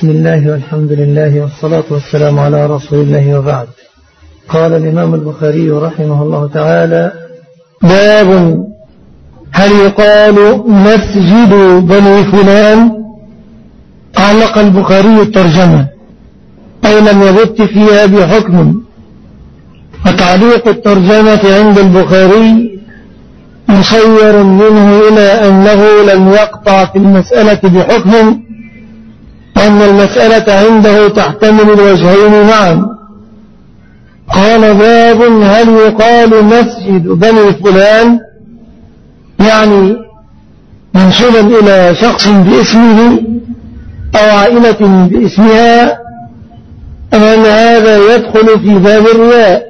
بسم الله والحمد لله والصلاة والسلام على رسول الله وبعد. قال الإمام البخاري رحمه الله تعالى: باب هل يقال مسجد بني فلان؟ علق البخاري الترجمة أي لم يبت فيها بحكم، وتعليق الترجمة عند البخاري مصير منه إلى أنه لم يقطع في المسألة بحكم، وأن المسألة عنده تحتمل الوجهين معا. قال: باب هل يقال مسجد بني فلان، يعني منسوبا إلى شخص باسمه أو عائلة باسمها، أم أن هذا يدخل في باب الرياء؟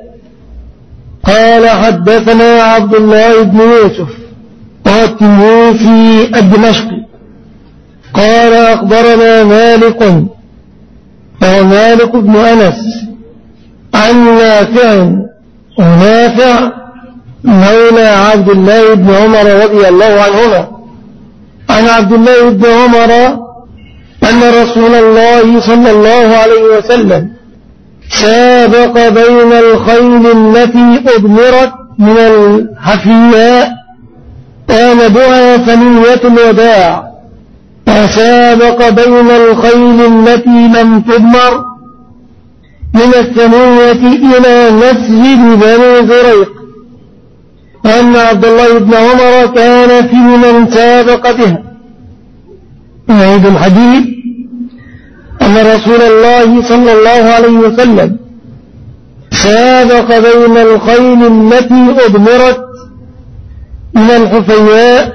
قال: حدثنا عبد الله بن يوسف والتنيسي الدمشقي قال: أخبرنا مالك وهو مالك بن أنس عن نافع، ونافع مولى عبد الله بن عمر رضي الله عنهما، عن عبد الله بن عمر أن رسول الله صلى الله عليه وسلم سابق بين الخيل التي أضمرت من الحفياء آمدها ثنية الوداع، وسابق بين الخيل التي لم تضمر من الثنية إلى مسجد بني زريق، وأن عبد الله بن عمر كان في من سابق بها. نعيد الحديث: أن رسول الله صلى الله عليه وسلم سابق بين الخيل التي أضمرت من الحفياء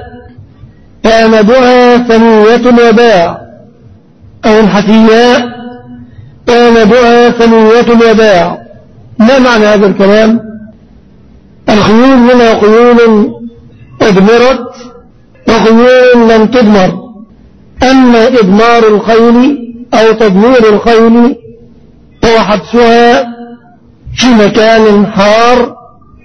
آمدها ثنية الوداع، أو الحفياء آمدها ثنية الوداع. ما معنى هذا الكلام؟ الخيول منها خيول أضمرت وخيول لم تضمر. أما إضمار الخيل أو تضمير الخيل هو حبسها في مكان حار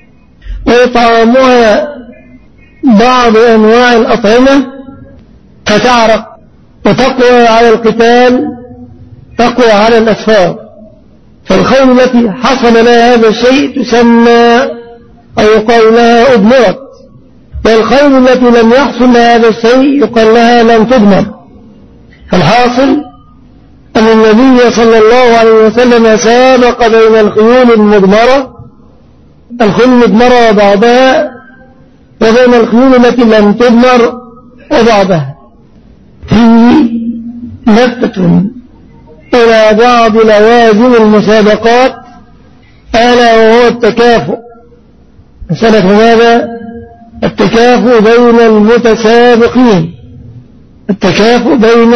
وإطعامها بعض أنواع الأطعمة فتعرق وتقوى على القتال، تقوى على الأسفار. فالخيل التي حصل لها هذا الشيء تسمى أو يقال لها أضمرت، والخيل التي لم يحصل لها هذا الشيء يقال لها لم تضمر. فالحاصل أن النبي صلى الله عليه وسلم سابق بين الخيول المضمرة، الخيول المضمرة وبعضها، وبين الخيول التي لم تضمر وبعضها، في لفتة إلى بعض لوازم المسابقات، ألا وهو التكافؤ. مسألة ماذا؟ التكافؤ بين المتسابقين، التكافؤ بين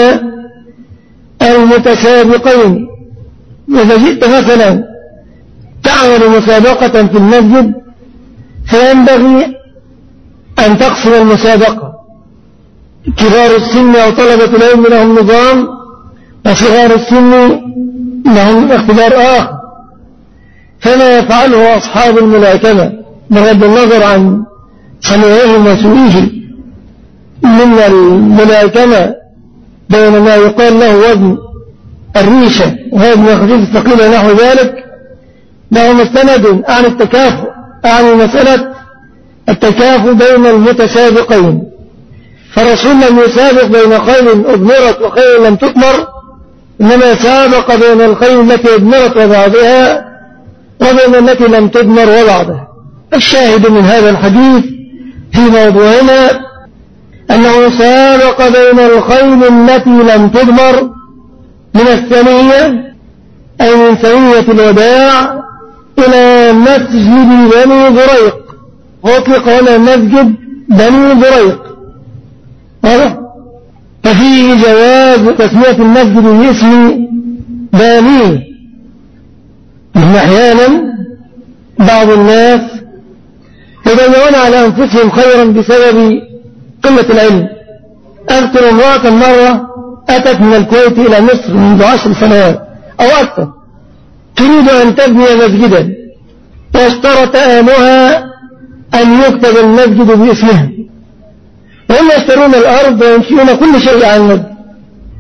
المتسابقين. إذا جئت مثلا تعمل مسابقة في المسجد فينبغي أن تقسم المسابقة، كبار السن أو طلبة العلم لهم نظام، وصغار السن لهم اختبار آخر. فما يفعله أصحاب الملاكمة بغض النظر عن صنيعهم وسوئه من الملاكمة بين ما يقال له وزن الريشة ووزن الخفيف الثقيل ونحو ذلك، له مستند عن التكافؤ، عن مسألة التكافؤ بين المتسابقين. فالرسول لم يسابق بين خيل أضمرت وخيل لم تضمر، إنما سابق بين الخيل التي أضمرت وبعضها وبين التي لم تضمر وبعضها. الشاهد من هذا الحديث في موضوعنا أنه سابق بين الخيل التي لم تضمر من الثنية أي من ثنية الوداع إلى مسجد بني زريق، وأطلق هنا مسجد بني زريق. ففيه جواز تسمية المسجد باسم بانيه، لأن أحيانا بعض الناس يضيعون على أنفسهم خيرا بسبب قلة العلم. أذكر امرأة مرة أتت من الكويت إلى مصر منذ 10 سنوات أو أكثر، تريد أن تبني مسجدا، واشترط أهلها أن يكتب المسجد باسمها، وهم يشترون الأرض وينشئون كل شيء عن المسجد.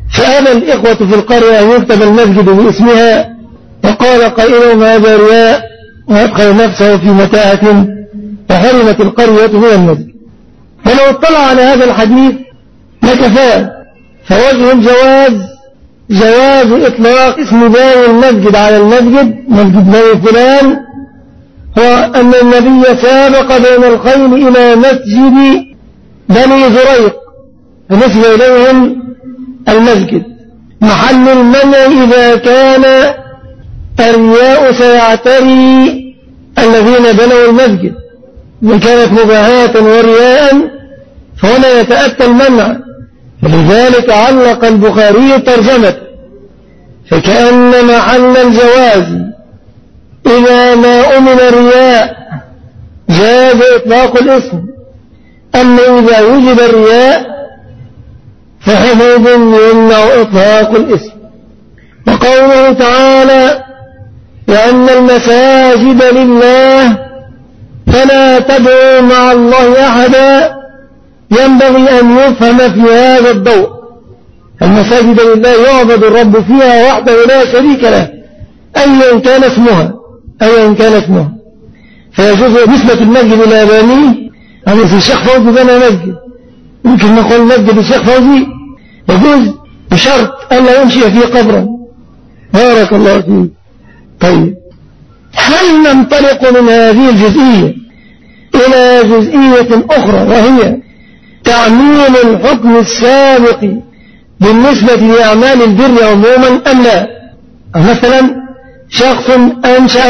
فأبى الإخوة في القرية أن يكتب المسجد باسمها، وقال قائلهم هذا رياء، وأدخل نفسه في متاهة، فحرمت القرية من المسجد. فلو اطلع على هذا الحديث لكفاه. فوجه الجواز جواز إطلاق اسم باب المسجد على المسجد، مسجد بني فلان، هو أن النبي سابق بين الخيل إلى مسجد بني زريق فنسب إليهم المسجد، محل المنع إذا كان الرياء سيعتري الذين بنوا المسجد. إذا كانت مباهاة ورياء فهنا يتأتى المنع، ولذلك علق البخاري ترجمة، فكأن محل الجواز إذا ما أمن الرياء جاز إطلاق الاسم، أما إذا وجد الرياء فحينئذ يمنع إطلاق الاسم. وقوله تعالى وأن المساجد لله فلا تدعوا مع الله أحدا، ينبغي أن يفهم في هذا الضوء المساجد لله يعبد الرب فيها وحده لا شريك له أيا كان اسمها، فيجوز نسبة المسجد إلى بنيه. يعني في الشيخ فوزي بنى مسجد، يمكن نقول مسجد الشيخ فوزي يجوز بشرط ألا ينشئ فيه قبرا. بارك الله فيه. طيب، هل ننطلق من هذه الجزئية إلى جزئية أخرى وهي تعميم الحكم السابق بالنسبة لأعمال البر عموما أم لا؟ مثلا شخص أنشأ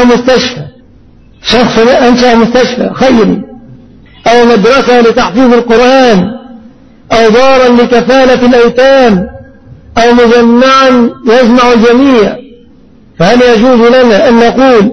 مستشفى خيري، أو مدرسة لتحفيظ القرآن، أو دارا لكفالة الأيتام، أو مجمعا يجمع الجميع، فهل يجوز لنا أن نقول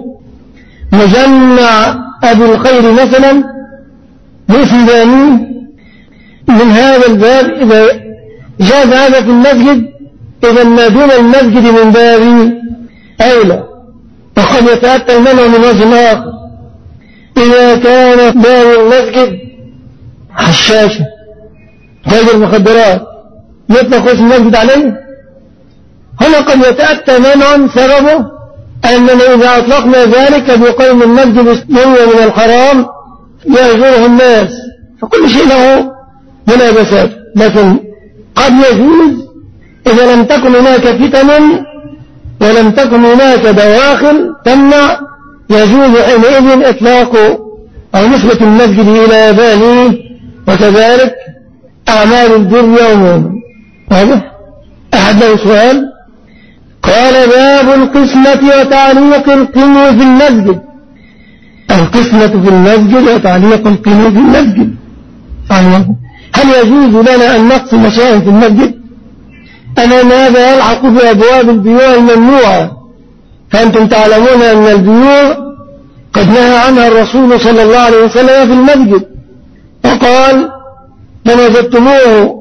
مجمع أبي الخير مثلا باسم بنيه؟ من هذا الباب إذا جاز هذا في المسجد إذا ما دون المسجد من باب أولى، وقد يتأتى المنع من وجه آخر إذا كان باب المسجد حشاشة تاجر مخدرات يطلق اسم المسجد عليه. هنا قد يتأتى منع سببه أننا إذا أطلقنا ذلك بقيم المسجد من الحرام يأجره الناس، فكل شيء له منابسات، لكن قد يجوز إذا لم تكن هناك فتن ولم تكن هناك دواخل تمنع، يجوز حينئذ إطلاق أو نسبة المسجد إلى بانيه، وكذلك أعمال البر عموما. واضح؟ أحد له سؤال؟ قال باب القسمة وتعليق القنو في المسجد. القسمة في المسجد وتعليق القنو في المسجد، هل يجوز لنا أن نقسم شيئا في المسجد؟ أمام هذا يلحق بأبواب البيوع الممنوعة، فأنتم تعلمون أن البيوع قد نهى عنها الرسول صلى الله عليه وسلم في المسجد، وقال من وجدتموه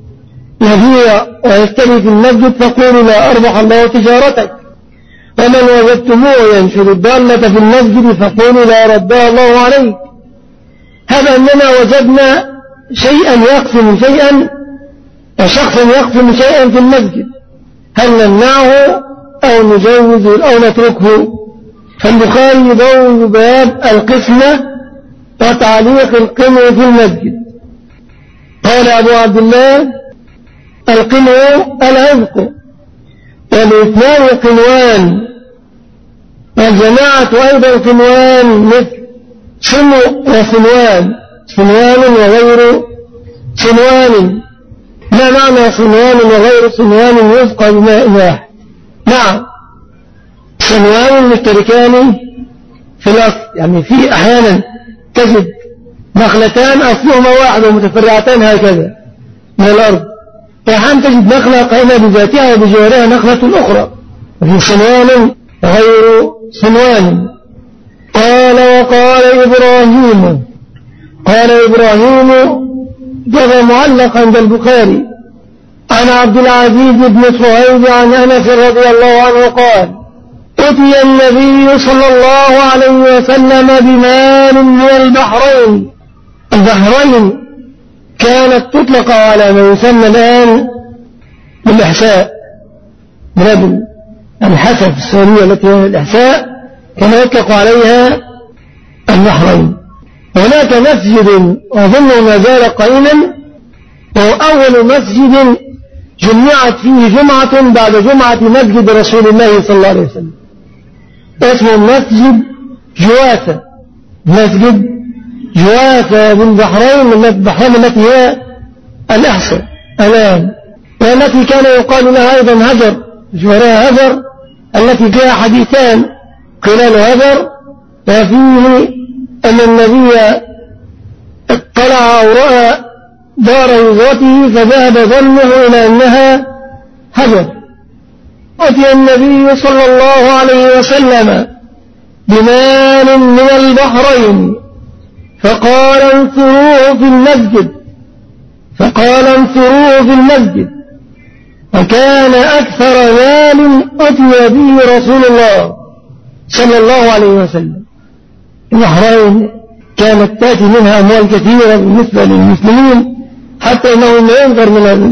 يبيع ويشتري في المسجد فقولوا لا أربح الله تجارتك، ومن وجدتموه ينشر الضالة في المسجد فقولوا لا ردها الله عليك. هذا أننا وجدنا شيئا يقسم شيئا وشخصا يقسم شيئا في المسجد، هل نمنعه أو نجوز أو نتركه؟ فالبخاري يبوب باب القسمة وتعليق القنو في المسجد. قال أبو عبد الله القنو العذق، والاثنان قنوان، والجماعة أيضا قنوان مثل سنو وصنوان، صنوان وغير صنوان. ما معنى صنوان وغير صنوان؟ يسقى بماء واحد. نعم، صنوان مشتركان في الأصل، يعني في أحيانا تجد نخلتان أصلهما واحد ومتفرعتان هكذا من الأرض، وأحيانا تجد نخلة قائمة بذاتها وبجوارها نخلة أخرى، وفي صنوان وغير صنوان. قال إبراهيم جاء معلق عند البخاري عن عبد العزيز بن صهيب عن أنس رضي الله عنه قال أتي النبي صلى الله عليه وسلم بمال من البحرين. البحرين كانت تطلق على ما يسمى الآن بالإحساء بلاد الحسا في السورية التي هي الإحساء كان يطلق عليها البحرين. هناك مسجد أظن ما زال قائما، وهو أول مسجد جمعت فيه جمعة بعد جمعة مسجد رسول الله صلى الله عليه وسلم، اسمه مسجد جوافة. مسجد جوافة بالبحرين، من البحرين التي هي الأحسن الآن، والتي كان يقال لها أيضا هجر، جوارها هجر، التي فيها حديثان خلال هجر، وفيه أن النبي اطلع أو رأى دار هجرته فذهب ظنه إلى أنها هجر. أتي النبي صلى الله عليه وسلم بمال من البحرين فقال انثروه في المسجد، وكان أكثر مال أتي به رسول الله صلى الله عليه وسلم. البحرين كانت تأتي منها أموال كثيرة بالنسبة للمسلمين، حتى إنه لا ينظر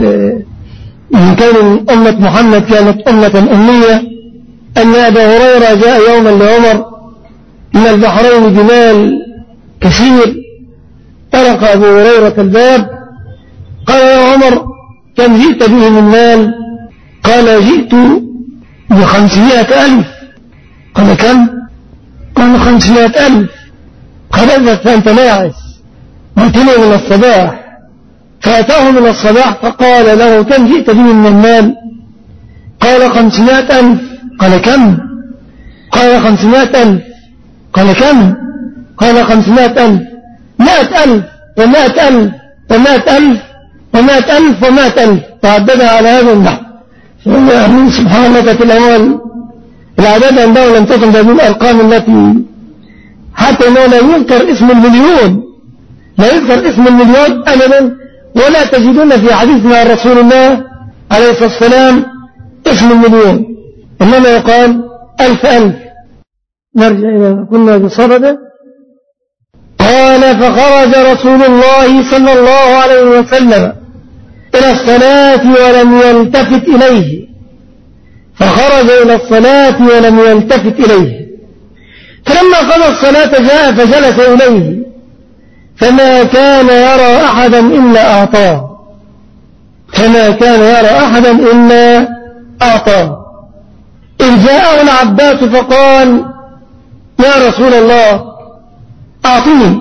من كون أمة محمد كانت أمة أمية، أن أبا هريرة جاء يوما لعمر من البحرين بمال كثير، طرق أبو هريرة الباب، قال يا عمر كم جئت به من مال؟ قال جئت ب500,000. قال كم؟ قال 500,000. قال إذا فأنت ناعس، وأتني من الصباح. فأتاه من الصباح فقال له كم جئت به من المال؟ قال 500,000. قال كم؟ قال 500,000. قال كم؟ قال 500,000. 100,000 و100,000 و100,000 و100,000 و100,000، تعددها على هذا النحو. سبحان الله، في الأموال العدد عنده لم تكن هذه الأرقام التي حتى أنه لا يذكر اسم المليون، لا يذكر اسم المليون أبدا، ولا تجدون في حديث مع رسول الله عليه الصلاة والسلام اسم المليون، إنما يقال 1000. نرجع إلى كنا بصدده. قال فخرج رسول الله صلى الله عليه وسلم إلى الصلاة ولم يلتفت إليه، فخرج إلى الصلاة ولم يلتفت إليه، فلما قضى الصلاة جاء فجلس إليه، فما كان يرى أحدا إلا أعطاه، فما كان يرى أحدا إلا أعطاه. إذ جاءه العباس فقال يا رسول الله أعطني،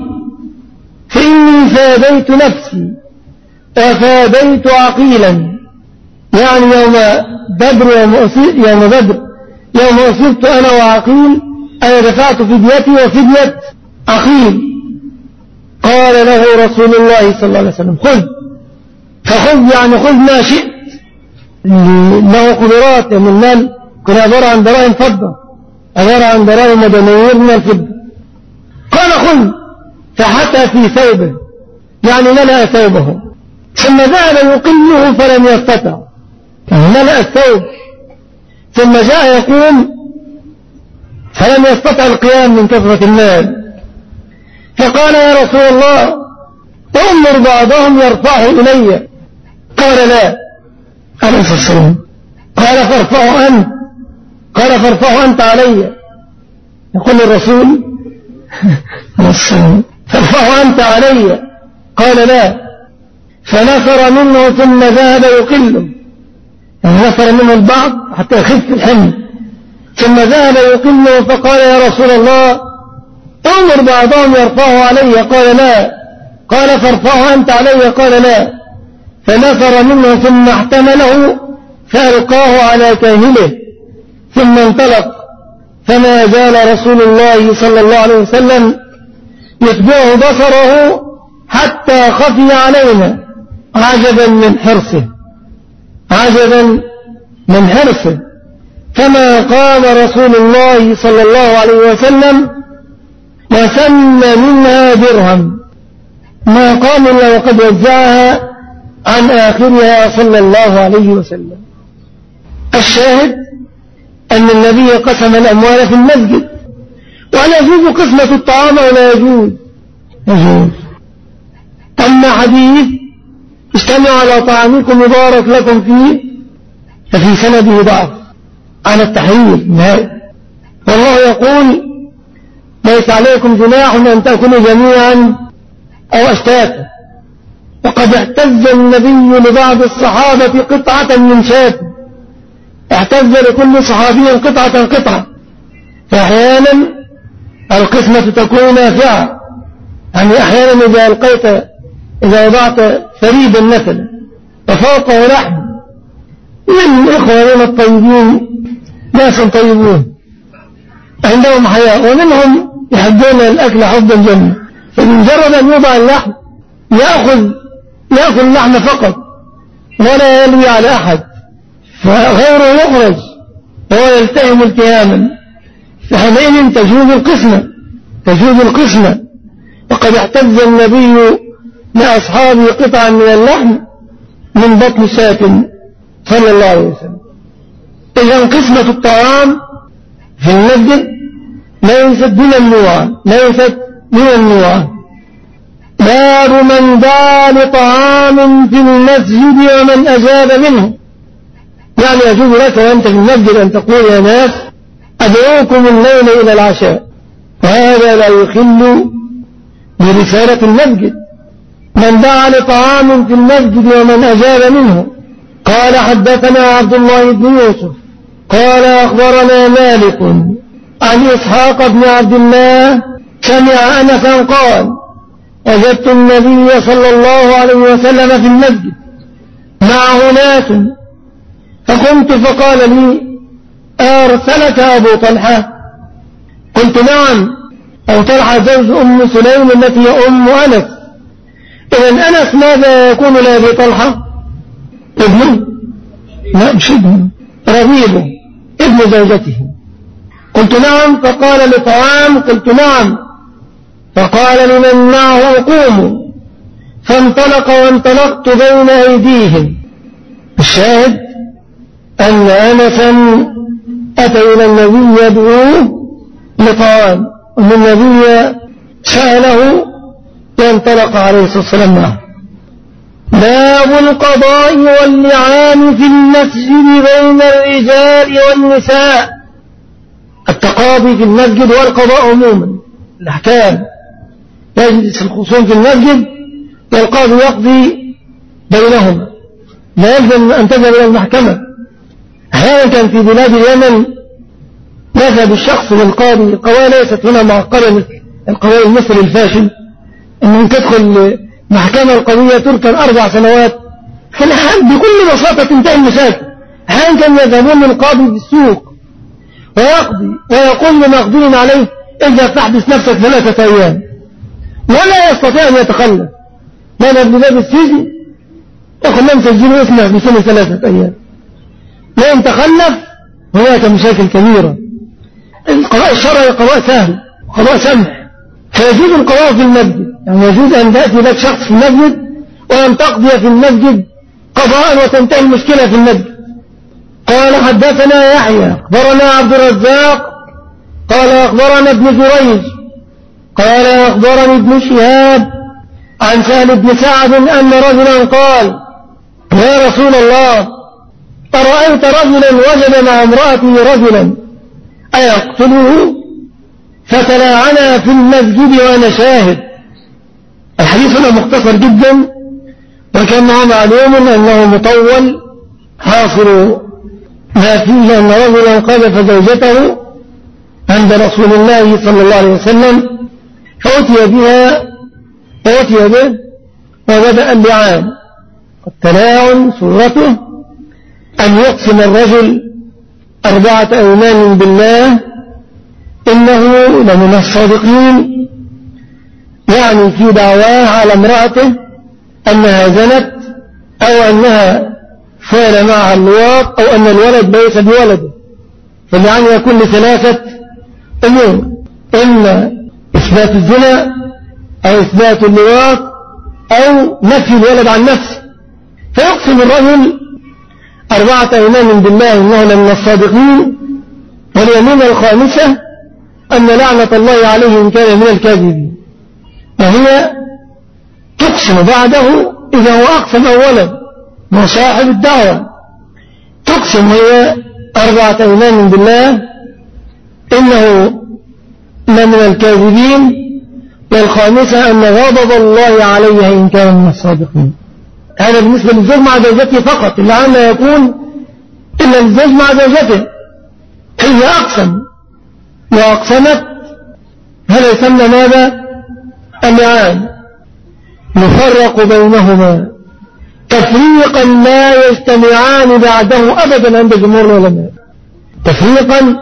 فإني فاديت نفسي وفاديت عقيلا، يعني يوم بدر يوم أسرت أنا وعقيل، أنا دفعت فديتي وفدية عقيل. قال له رسول الله صلى الله عليه وسلم خذ، فخذ يعني خذ ما شئت، له قدرات من المال، كان عبارة عن دراهم فضة، عبارة عن دراهم ودنانير من الفضة. قال خذ، فحتى في ثوبه، يعني ملأ ثوبه، ثم ذهب يقله فلم يستطع، ملأ الثوب، ثم جاء يقوم فلم يستطع القيام من كثرة المال. فقال يا رسول الله أمر بعضهم يرفعه إلي. قال لا عليه الصلاة والسلام. قال فارفعه أنت. قال فارفعه أنت علي. يقول الرسول فارفعه أنت علي. قال لا، فنفر منه ثم ذهب يقله، يعني نفر منه البعض حتى يخف الحمل، ثم ذهب يقله. فقال يا رسول الله أمر بعضهم يرفعه علي. قال لا. قال فارفعه أنت علي. قال لا، فنفر منه ثم احتمله فألقاه على كاهله ثم انطلق. فما زال رسول الله صلى الله عليه وسلم يتبعه بصره حتى خفي علينا، عجبا من حرصه، عجبا من حرصه. كما قام رسول الله صلى الله عليه وسلم وسن منها درهم، ما قام إلا وقد وزعها عن آخرها صلى الله عليه وسلم. الشاهد أن النبي قسم الأموال في المسجد، وهل يجوز قسمة الطعام ولا يجوز؟ يجوز. أما حديث استمعوا على طعامكم يبارك لكم فيه، ففي سنده ضعف على التحريم نهائي. والله يقول ليس عليكم جناح أن تأكلوا جميعا أو أشتاتا. وقد اعتز النبي لبعض الصحابة قطعة من شاة، اعتز لكل صحابي قطعة. فأحيانا القسمة تكون نافعة، يعني أحيانا إذا وضعت فريدا مثلا وفوقه لحم من إخواننا الطيبين، ناس طيبون عندهم حياء، ومنهم يحبون الأكل حبا جما، فمجرد أن يوضع اللحم يأخذ اللحم فقط ولا يلوي على أحد، فغيره يخرج وهو يلتهم التهاما، فحينئذ تجوز القسمة. وقد اعتز النبي لأصحابه قطعا من اللحم من بطن شاة صلى الله عليه وسلم. إذن قسمة الطعام في المسجد ليست من النوع. باب من دعا لطعام في المسجد ومن أجاب منه. يعني يجوز لك وأنت في المسجد أن تقول يا ناس أدعوكم الليل إلى العشاء، وهذا لا يخل برسالة المسجد. من دعا لطعام في المسجد ومن أجاب منه. قال حدثنا عبد الله بن يوسف قال أخبرنا مالك عن إسحاق بن عبد الله سمع أنسا قال وجدت النبي صلى الله عليه وسلم في المسجد معه ناس، فقمت فقال لي أرسلك أبو طلحة؟ قلت نعم، أو طلحة زوج أم سليم التي هي أم أنس. إذن أنس ماذا يكون لأبي طلحة؟ ابنه؟ لا مش ابنه، ربيبه ابن زوجته. قلت نعم، فقال لطعام؟ قلت نعم، فقال لمن معه قوموا، فانطلق وانطلقت بين أيديهم. الشاهد أن أنسا أتى إلى النبي يدعوه لطعام، ومن النبي سأله وانطلق عليه الصلاة والسلام معه. باب القضاء واللعان في المسجد بين الرجال والنساء. التقاضي في المسجد والقضاء عموما الأحكام. يجلس الخصوم في المسجد والقاضي يقضي بينهم، لا يلزم أن تذهب إلى المحكمة. أحيانا كان في بلاد اليمن يذهب الشخص للقاضي، القضايا ليست هنا معقدة القضايا المصري الفاشل، أنه تدخل محكمة القضية تركن 4 سنوات، في الحال بكل بساطة تنتهي المشاكل. أحيانا كانوا يذهبون للقاضي في السوق ويقضي ويقول لمقضي عليه اذهب تحبس نفسك 3 أيام، ولا يستطيع أن يتخلف. ماذا بباب السجن يقول لم تسجلوا اسمه بسنة 3 أيام، وإن تخلف هناك مشاكل كبيرة. القضاء الشرعي قضاء سهل وقضاء سمح، فيجوز القضاء في المسجد. يعني يجوز أن تأتي لك شخص في المسجد وأن تقضي في المسجد قضاء وتنتهي المشكلة في المسجد. قال حدثنا يحيى أخبرنا عبد الرزاق قال أخبرنا ابن جريج قال أخبرني ابن شهاب عن سهل بن سعد أن رجلا قال يا رسول الله أرأيت رجلا وجد مع امرأته رجلا أيقتله؟ فتلاعنا في المسجد وأنا شاهد. الحديث هنا مختصر جدا، وكان معلوم أنه مطول. حاصل ما فيه أن رجلا قذف زوجته عند رسول الله صلى الله عليه وسلم، فأتي به وبدأ اللعان. التلاعن صورته أن يقسم الرجل 4 أيمان بالله إنه لمن الصادقين، يعني في دعواه على امرأته أنها زنت أو أنها فعل معها اللواط أو أن الولد ليس بولده. فاللعان يكون ل3 أمور: إما إثبات الزنا أو إثبات اللواط أو نفي الولد عن نفسه. فيقسم الرجل 4 أيمان بالله إنه لمن الصادقين، واليمين الخامسة أن لعنة الله عليه إن كان من الكاذبين، وهي تقسم بعده إذا هو أقسم أولا مصاحب الدعوة، تقسم هي 4 أيمان بالله إنه من الكاذبين، والخامسة أن غضب الله عليها إن كان من الصادقين. هذا بالنسبة للزوج مع زوجته فقط، اللعان لا يكون إلا للزوج مع زوجته. هي أقسم وأقسمت، هذا يسمى ماذا؟ اللعان. يفرق بينهما تفريقا لا يجتمعان بعده أبدا عند جمهور العلماء، تفريقا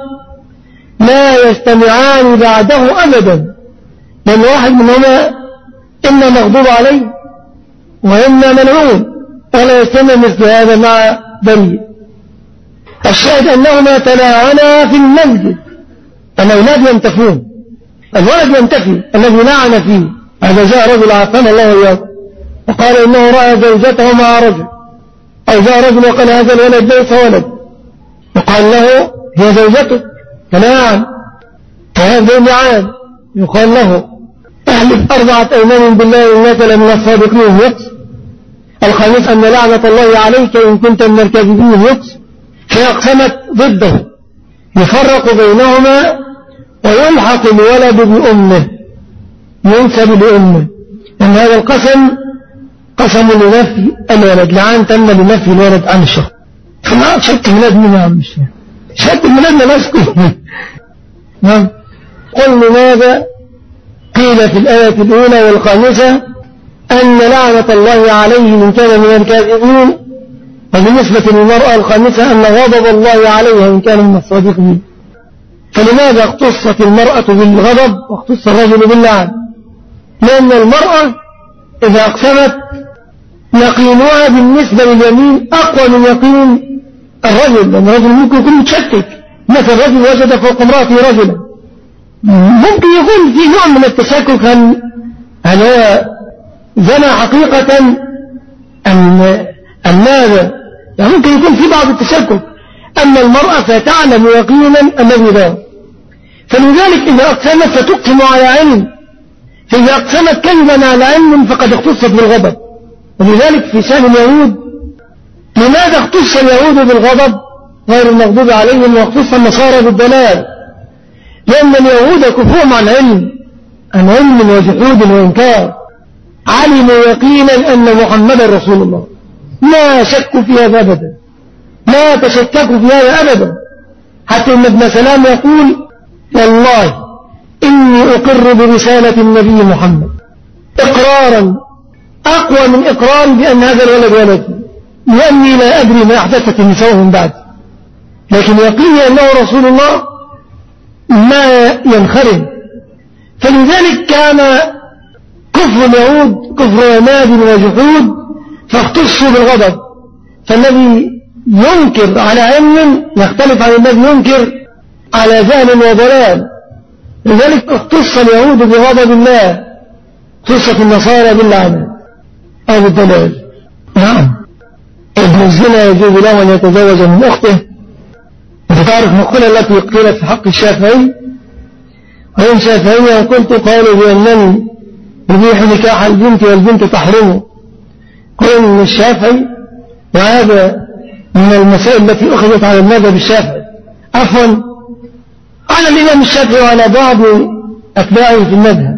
لا يجتمعان بعده أبدا، لأن واحد منهما إما مغضوب عليه وإما ملعون، ولا يجتمع مثل هذا مع بريء. الشاهد أنهما تلاعنا في المسجد، الأولاد ينتفون، الولد ينتفي الذي لعن فيه. هذا جاء رجل عافانا الله إياه وقال إنه رأى زوجته مع رجل، أو جاء رجل وقال هذا الولد ليس ولد، وقال له هي زوجته، فلاعن، فهذا اللعان يقال له احلف 4 أيمان بالله إنك لمن الصادقين يقسم. الخامس أن لعنة الله عليك إن كنت من الكاذبين يقسم. فأقسمت ضده، يفرق بينهما ويلحق الولد بأمه، ينسب لأمه، أن هذا القسم قسم لنفي الولد، لعان تم لنفي الولد عن الشخص. فما شك ميلاد مين يا عم الشيخ؟ شك ميلادنا نسكت. نعم. قل لماذا قيل في الآية الأولى والخامسة أن لعنة الله عليه من كان من الكاذبين، وبالنسبة للمرأة الخامسة أن غضب الله عليها من كان من الصادقين. فلماذا اختصت المرأة بالغضب واختص الرجل باللعن؟ لأن المرأة إذا أقسمت يقينها بالنسبة لليمين أقوى من يقين الرجل، لأن الرجل ممكن يكون متشكك، مثل الرجل وجد فوق امرأته رجلا، ممكن يكون في نوع من التشكك هل هو زنى حقيقة أم ماذا، يعني ممكن يكون في بعض التشكك. أما المرأة فتعلم يقينا الذي لا، فلذلك إذا أقسمت فتقسم على علم، فإذا أقسمت كذبا على علم فقد اختصت بالغضب. ولذلك في شأن اليهود لماذا اختص اليهود بالغضب غير المغضوب عليهم واختص النصارى بالضلال؟ لأن اليهود كفرهم عن علم وجحود وإنكار، علموا يقينا أن محمدا رسول الله، ما شكوا في هذا أبدا، لا تشككوا في هذا أبدا. حتى إن ابن سلام يقول والله إني أقر برسالة النبي محمد إقرارا أقوى من إقرار بأن هذا الولد ولدي، لأني لا أدري ما أحدثت النساء من بعد، لكن يقيني أنه رسول الله ما ينخرم. فلذلك كان كفر اليهود كفر عناد وجحود، فاختصوا بالغضب. فالذي ينكر على علم يختلف عن الذي ينكر على جهل وضلال. لذلك اختص اليهود بغضب الله، اختصت النصارى باللعنة أو بالضلال. نعم. ابن الزنا يجوز له أن يتزوج من أخته. أنت تعرف مقولة التي قيلت في حق الشافعي، وإن شافعية قلت قالوا بأنني يبيح نكاح البنت والبنت تحرمه. قول من الشافعي، وهذا من المسائل التي أخذت على المذهب الشافعي، عفوا على الإمام الشافعي وعلى بعض أتباعه في المذهب،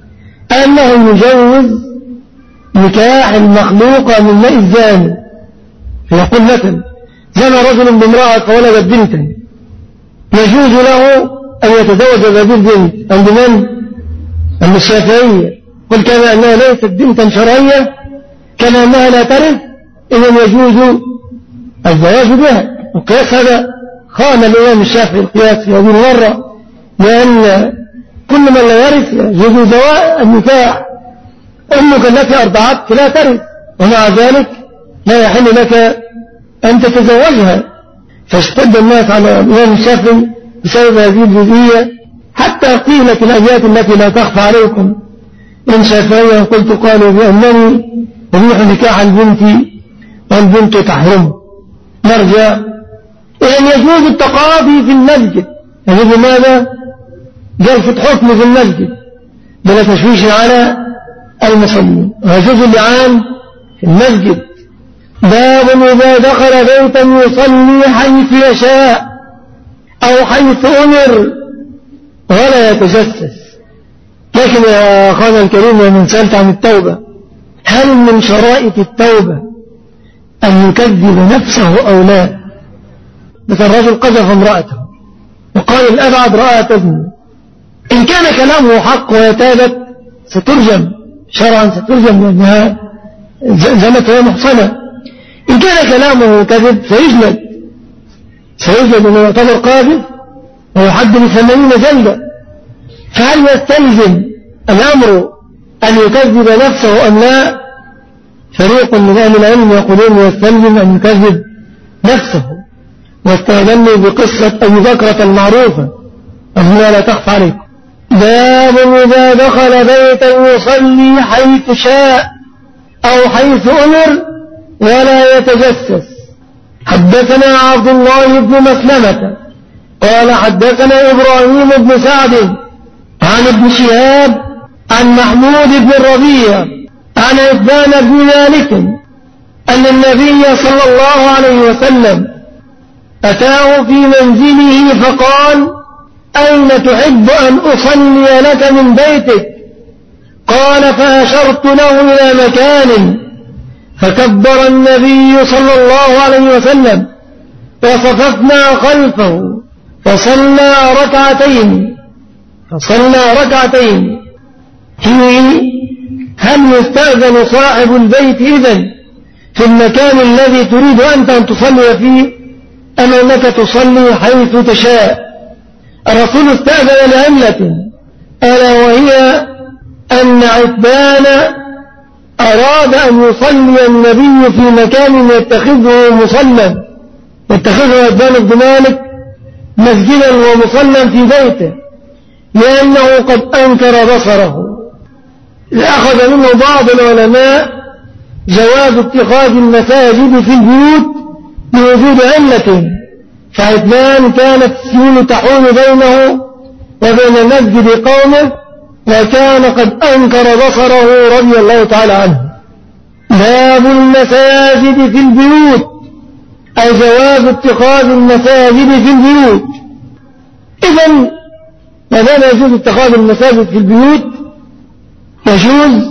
أنه يجوز نكاح المخلوق من ماء الزاني. فيقول مثلا زنى رجل بامرأة فولدت بنتا، يجوز له أن يتزوج بهذه البنت عند من؟ عند الشافعية. قل كما أنها ليست بنتا شرعية كما أنها لا ترث، إذن يجوز الزواج بها. القياس هذا خان الإمام الشافعي القياس في هذه المرة، لأن كل من لا يرث يجوز النكاح. أمك التي أرضعتك لا ترث، ومع ذلك لا يحل لك أن تتزوجها. فاشتد الناس على الإمام الشافعي بسبب هذه الجزئية، حتى قيلت الأبيات التي لا تخفى عليكم إن شافعيا قلت قالوا بأنني أبيح نكاح البنت والبنت تحرم. نرجع إذن يجوز التقاضي في المسجد، يجوز ماذا؟ جلسة حكم في المسجد بلا تشويش على المصلين، ويجوز اللعان في المسجد، باب إذا دخل بيتا يصلي حيث يشاء أو حيث أمر ولا يتجسس. لكن يا أخانا الكريم ومن سألت عن التوبة، هل من شرائط التوبة أن يكذب نفسه أو لا؟ مثل الرجل قذف امرأته وقال الأبعد رأى تزني، إن كان كلامه حق ويتابت سترجم شرعا، سترجم لأنها زنت وهي محصنة. إن كان كلامه كذب سيجلد أنه يعتبر قاذف ويحد ب80 جلدة. فهل يستلزم الأمر أن يكذب نفسه أم لا؟ فريق من أهل العلم يقولون يستلزم أن يكذب نفسه، واستهدلوا بقصة أبي بكرة المعروفة وهنا لا تخفى عليكم. باب إذا دخل بيتا يصلي حيث شاء أو حيث أمر ولا يتجسس. حدثنا عبد الله بن مسلمة قال حدثنا إبراهيم بن سعد عن ابن شهاب عن محمود بن الربيع عن عثمان بن مالك أن النبي صلى الله عليه وسلم أتاه في منزله فقال أين تحب أن أصلي لك من بيتك؟ قال فأشرت له إلى مكان، فكبر النبي صلى الله عليه وسلم وصففنا خلفه فصلى ركعتين. هل يستأذن صاحب البيت إذن في المكان الذي تريد أنت أن تصلي فيه أم أنك تصلي حيث تشاء؟ الرسول استأذن لعلة، ألا وهي أن عتبان أراد أن يصلي النبي في مكان يتخذه مصلى، يتخذه عتبان بن مالك مسجدا ومصلى في بيته، لأنه قد أنكر بصره. أخذ منه بعض العلماء جواز اتخاذ المساجد في البيوت بوجود علة، فعتبان كانت السيول تحول بينه وبين مسجد قومه وكان قد أنكر بصره رضي الله تعالى عنه. باب المساجد في البيوت أي جواز اتخاذ المساجد في البيوت. إذن ماذا يجوز اتخاذ المساجد في البيوت؟ يجوز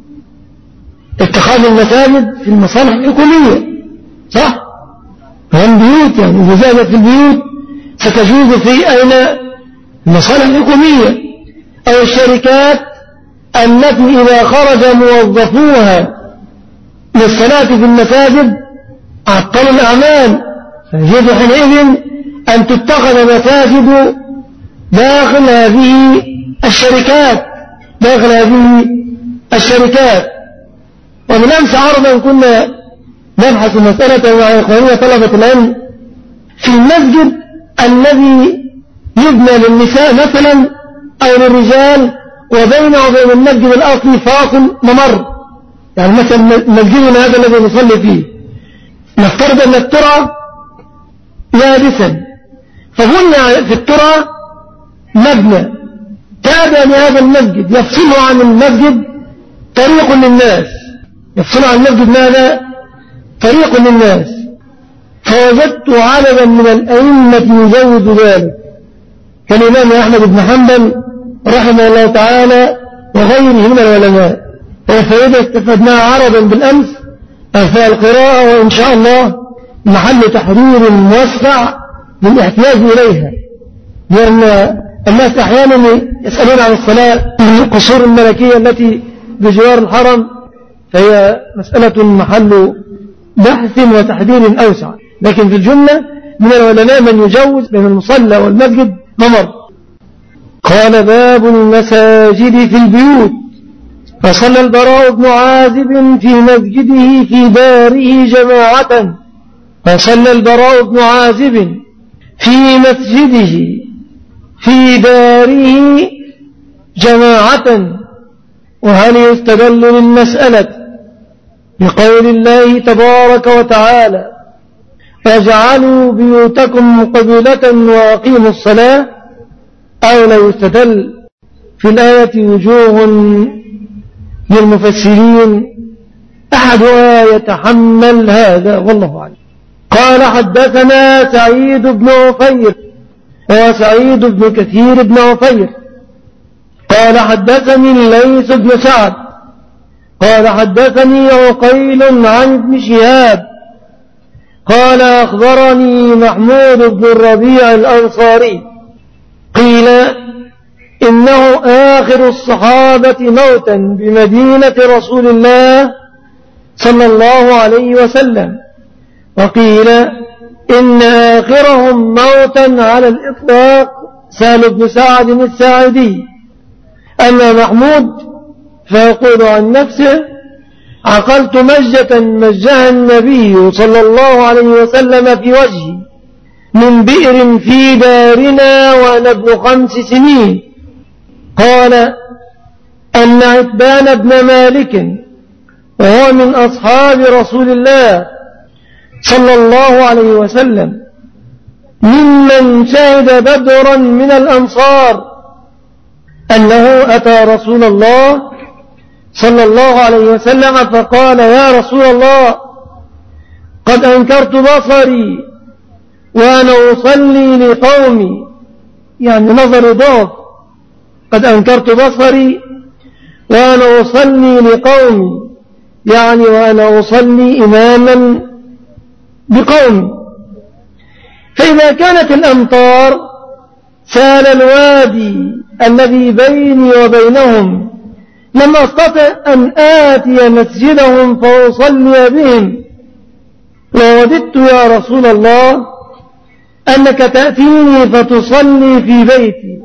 اتخاذ المساجد في المصالح الحكومية، صح؟ هم بيوت، يعني إذا زادت في البيوت ستجوز في أين المصالح الحكومية أو الشركات التي إذا خرج موظفوها للصلاة في المساجد عطلوا الأعمال، فيجب حينئذ أن تتخذ مساجد داخل هذه الشركات. ومن أمس عرضا كنا نبحث مسألة مع إخوانية طلبة العلم في المسجد الذي يبنى للنساء مثلا أو للرجال وبينه وبين المسجد الأصلي فاصل ممر، يعني مثلا مسجدنا هذا الذي نصلي فيه نفترض أن الترى يابسا، فهنا في الترى مبنى تابع لهذا المسجد يفصله عن المسجد طريق للناس، يفصله عن المسجد ماذا؟ طريق للناس. فوجدت عددا من الأئمة يجوز ذلك كالإمام أحمد بن حنبل رحمه الله تعالى وغيره من العلماء، وفائدة استفدناها عرضا بالأمس أثناء القراءة، وإن شاء الله محل تحرير موسع للاحتياج إليها، لأن الناس أحيانا يسألون عن الصلاة في القصور الملكية التي بجوار الحرم، فهي مسألة محل بحث وتحذير أوسع، لكن في الجملة من العلماء من يجوز بين المصلى والمسجد ممر. قال باب المساجد في البيوت. فصلى البراء بن عازب في مسجده في داره جماعة، فصلى البراء بن عازب في مسجده في داره جماعة. وهل يستدل للمسألة بقول الله تبارك وتعالى واجعلوا بيوتكم قبلة وأقيموا الصلاة، أو لا يستدل في الآية وجوه للمفسرين أحدها يتحمل هذا، والله أعلم. قال حدثنا سعيد بن عفير وسعيد بن كثير بن عفير قال حدثني الليث بن سعد قال حدثني عقيل عن ابن شهاب قال أخبرني محمود بن الربيع الأنصاري قيل إنه آخر الصحابة موتا بمدينة رسول الله صلى الله عليه وسلم، وقيل إن آخرهم موتا على الإطلاق سهل بن سعد الساعدي. أما محمود فيقول عن نفسه: عقلت مجة مجها النبي صلى الله عليه وسلم في وجهي من بئر في دارنا وأنا ابن 5 سنين. قال أن عتبان بن مالك وهو من أصحاب رسول الله صلى الله عليه وسلم ممن شهد بدرا من الأنصار أنه أتى رسول الله صلى الله عليه وسلم فقال: يا رسول الله، قد أنكرت بصري وأنا أصلي لقومي، يعني نظر ضعف، قد أنكرت بصري وأنا أصلي لقومي، يعني وأنا أصلي إماما بقومي. فإذا كانت الأمطار سال الوادي الذي بيني وبينهم لم أستطع أن آتي مسجدهم فأصلي بهم، ووددت يا رسول الله أنك تأتيني فتصلي في بيتي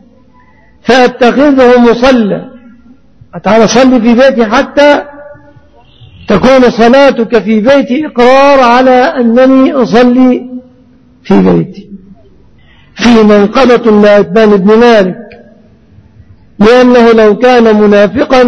فأتخذه مصلى. تعالى صلي في بيتي حتى تكون صلاتك في بيتي إقرار على أنني أصلي في بيتي. في منقبة لعتبان بن مالك، لأنه لو كان منافقا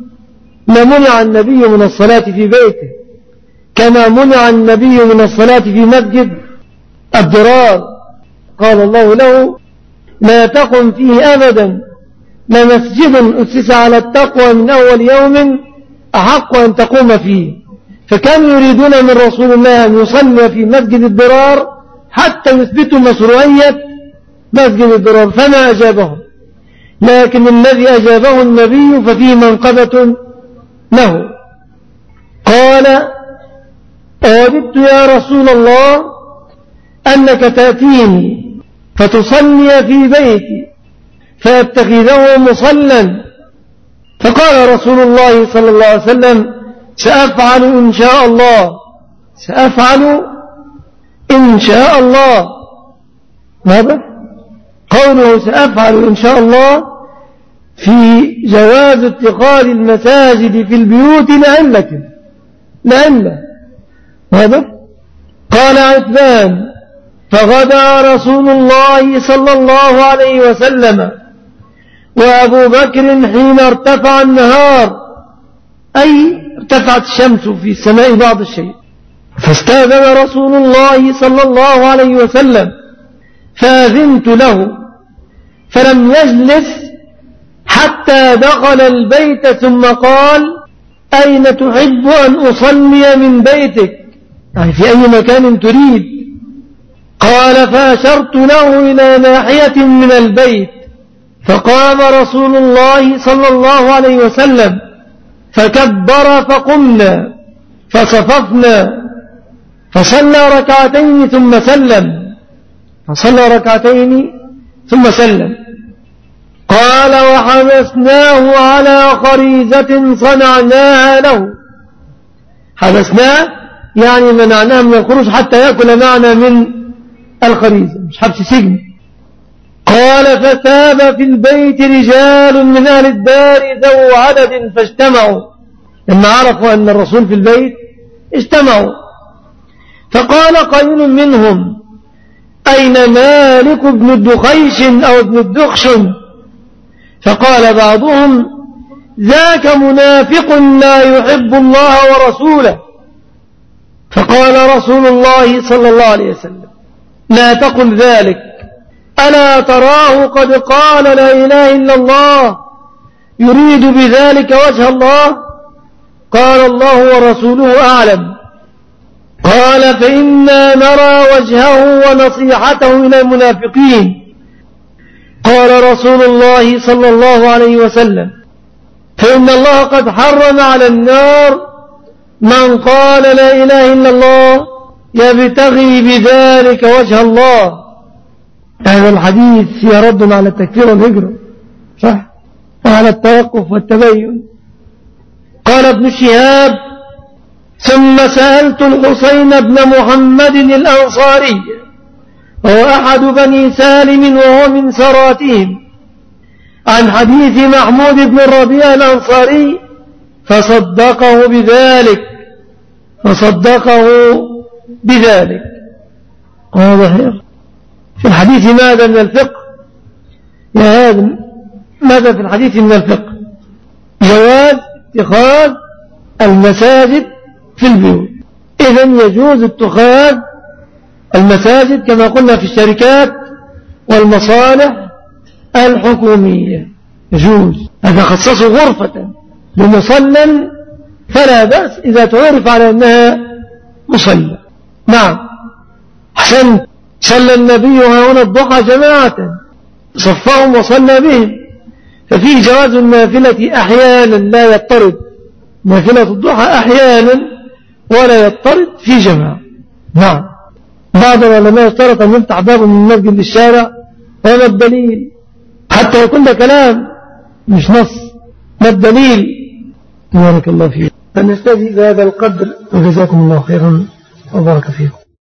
لمنع النبي من الصلاة في بيته كما منع النبي من الصلاة في مسجد الضرار. قال الله له: لا تقم فيه أبدا، لمسجد أسس على التقوى من أول يوم أحق أن تقوم فيه. فكانوا يريدون من رسول الله أن يصلي في مسجد الضرار حتى يثبتوا مشروعية مسجد الضرار، فما أجابهم، لكن الذي أجابه النبي ففيه منقبة له. قال: أوددت يا رسول الله أنك تأتيني فتصلي في بيتي فأتخذه مصلى. فقال رسول الله صلى الله عليه وسلم: سأفعل إن شاء الله، سأفعل إن شاء الله. ماذا؟ قوله سأفعل إن شاء الله في جواز اتخاذ المساجد في البيوت لعلة. ماذا؟ قال عتبان: فغدا رسول الله صلى الله عليه وسلم وأبو بكر حين ارتفع النهار، أي ارتفعت الشمس في السماء بعض الشيء، فاستأذن رسول الله صلى الله عليه وسلم فأذنت له فلم يجلس حتى دخل البيت ثم قال: أين تحب أن أصلي من بيتك؟ يعني في أي مكان تريد؟ قال: فأشرت له إلى ناحية من البيت، فقام رسول الله صلى الله عليه وسلم فكبر فقمنا فصففنا فصلى ركعتين ثم سلم. قال: وحبسناه على خريزة صنعناها له. حبسناه يعني منعناه من الخروج حتى يأكل معنا من الخريزة، مش حبس سجن. قال: فثاب في البيت رجال من أهل الدار ذو عدد فاجتمعوا، لما عرفوا أن الرسول في البيت اجتمعوا. فقال قائل منهم: أين مالك بن الدخيش أو ابن الدخشن؟ فقال بعضهم: ذاك منافق لا يحب الله ورسوله. فقال رسول الله صلى الله عليه وسلم: لا تقل ذلك، ألا تراه قد قال لا إله إلا الله يريد بذلك وجه الله؟ قال الله ورسوله أعلم. قال فإنا نرى وجهه ونصيحته إلى المنافقين. قال رسول الله صلى الله عليه وسلم فإن الله قد حرم على النار من قال لا إله إلا الله يبتغي بذلك وجه الله. هذا الحديث فيه رد على التكفير والهجرة، صح، وعلى التوقف والتبين. قال ابن شهاب ثم سألت الحسين بن محمد الأنصاري وهو أحد بني سالم وهو من سراتهم عن حديث محمود بن الربيع الأنصاري فصدقه بذلك. واضح في الحديث ماذا من الفقه يا هذا؟ ماذا في الحديث من الفقه؟ جواز اتخاذ المساجد في البيوت. إذن يجوز اتخاذ المساجد كما قلنا في الشركات والمصالح الحكومية، يجوز. هذا خصصوا غرفة لمصلى فلا بأس إذا تعرف على أنها مصلى. نعم، حسن. صلى النبي هنا الضحى جماعة، صفهم وصلى بهم، ففيه جواز النافلة أحيانا لا يضطرد، نافلة الضحى أحيانا ولا يضطرد في جماعة. نعم. بعض العلماء اشترط أن يفتح باب من المسجد للشارع، وما الدليل؟ حتى يكون ده كلام مش نص، ما الدليل؟ بارك الله فيك. فنستهزئ بهذا القدر، وجزاكم الله خيرا وبارك فيكم.